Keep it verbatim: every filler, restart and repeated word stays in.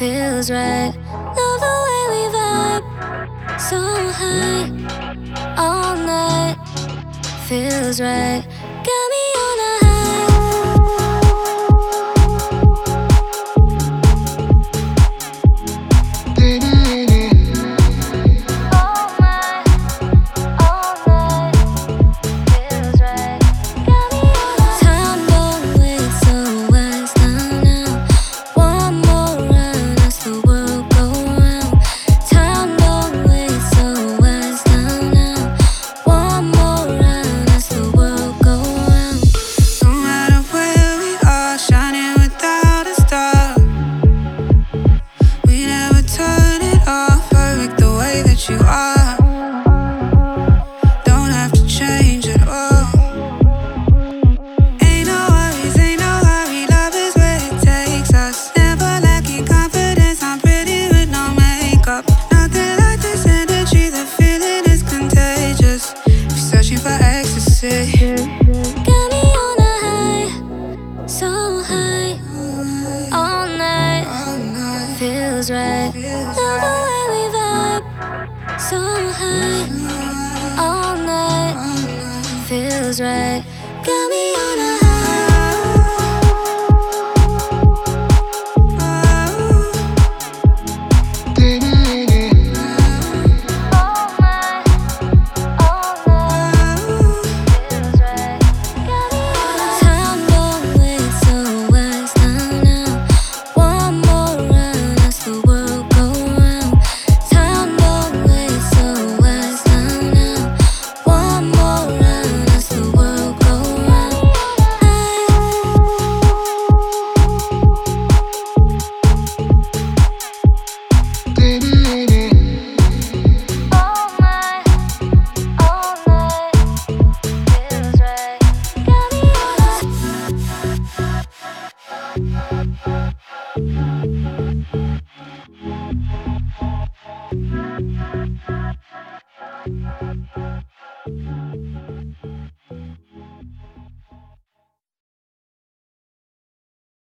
feels right. Love the way we vibe, so high, all night, feels right. Got me on a feels right. Love the way we vibe, so high, all night, feels right. Got me on a Thank you.